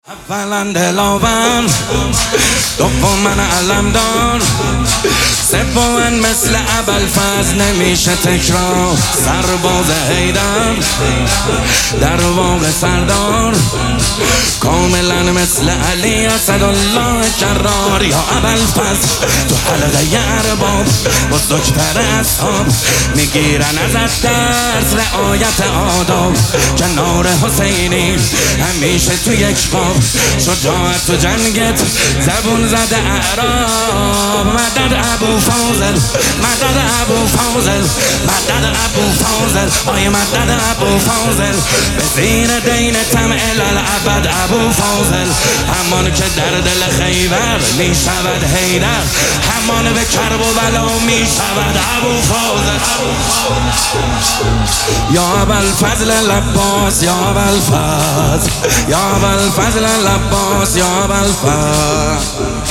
اولا دلاور، دوما علمدار، سوما مثل ابوالفضل نمیشه تکرار. سرباز حیدر در واقع سردار، کاملا مثل علی اسدالله جرار. یا ابوالفضل تو حلقه ارباب بزرگتر اصحاب، میگیرن ازت درس رعایت آداب. کنار حسینی همیشه تو یک خواب، شجاعت تو جنگت زبون زده اعراب. مدد ابوالفضل، مدد ابوالفضل، مدد ابوالفضل، آی مدد ابوالفضل. به زیر دین طمع الابد ابوالفضل، همان که در دل خیبر می شود حیدر، همان به کرب و بلا می شود ابوالفضل. یا ابوالفضل العباس، یا ابوالفضل، یا ابوالفضل العباس، یا ابوالفضل.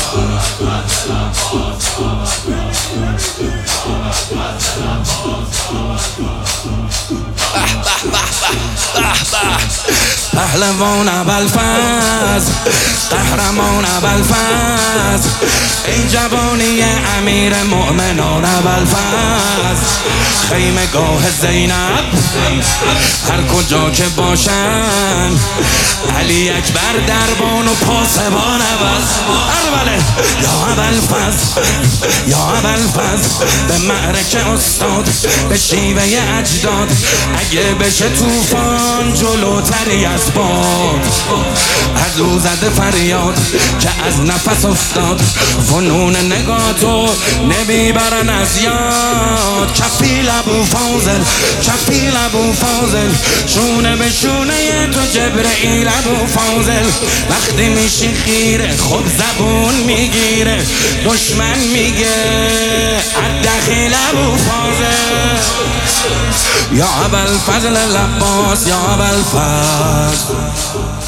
پهلوان ابوالفضل، قهرمان ابوالفضل، این جوانی امیر مؤمنان ابوالفضل. خیمه گاه زینب هر کجا که باشن، علی اکبر دربان و پاسبان اربله. یا ابوالفضل، یا ابوالفضل، به معرکه استاد، به شیوه اجداد. اگه بشه طوفان جلوتری از باد، عدو زده فریاد که از نفس افتاد. فنون نگاتو نمیبرن از یاد. کفیل ابوالفضل، کفیل ابوالفضل، شونه به شونه تو جبرئیل ابوالفضل. وقتی میشی خیره خود زبون میگیره، دشمن میگه الدخیل ابوالفضل. یا ابوالفضل العباس، یا ابوالفضل.